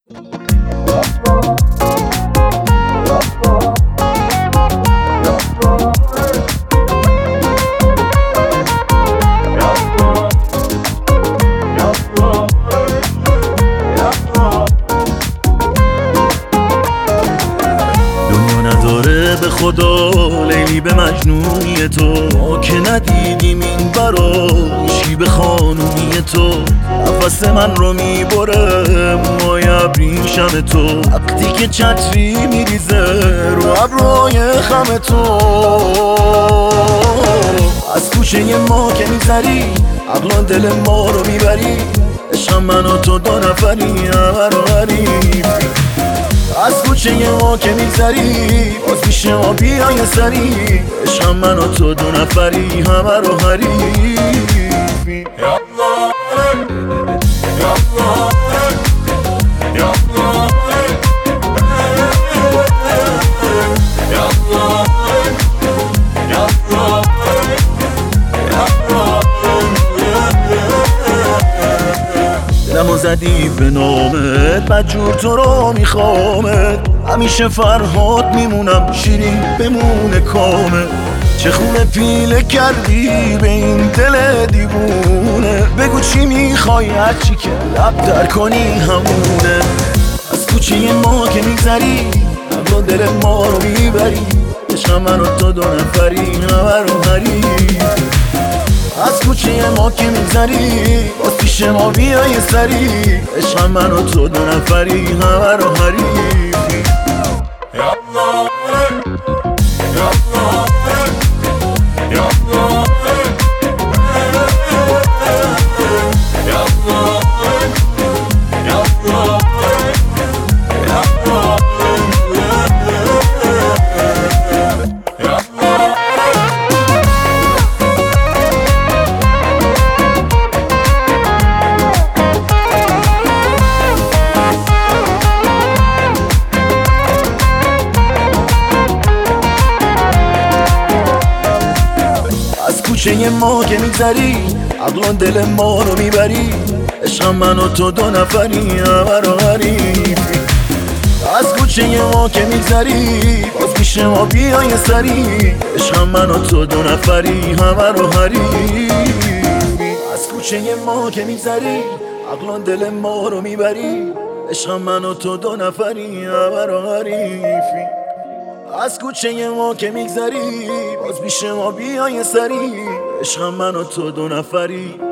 به خدا لیلی به مجنونی تو، ما که ندیدیم این براشی به خانونی تو. نفس من رو میبره موهای ابریشم تو، وقتی که چتری میریزه رو ابروهای خم تو. از کوچه ما که میگذری عقلان دل ما رو میبری، عشق من و تو دو نفری همه رو غریب. از کوچه ما که میگذری باز پیش ما بیای سری، عشق من و تو دو نفری همه رو حریفی. دلمو زدی به نامت بدجور تو رو میخوامت، همیشه فرهاد میمونم شیرین بمونه کامه. چه خونه پیله کردی به این دل دیوونه، بگو چی میخوای هرچی که لب در کنی همونه. از کوچه ما که میگذری عقل دل ما رو میبری، عشق من و تو دو نفری همه رو حریف. از کوچه ما که میگذری باز پیش ما بیای سری، عشق من و تو دو نفری همه رو حریفی. کوچه ما که میگذری عقلان دل ما رو میبری، عشق من و تو دو نفری همه رو غریبی. از کوچه ما که میگذری باز پیش ما بیای سری، عشق من و تو دو نفری همه رو حریفی. از کوچه ما که میگذری عقلان دل ما رو میبری، عشق من و تو دو نفری همه رو حریفی. از کوچه ما که میگذری باز پیش ما بیای سری، عشق من و تو دو نفری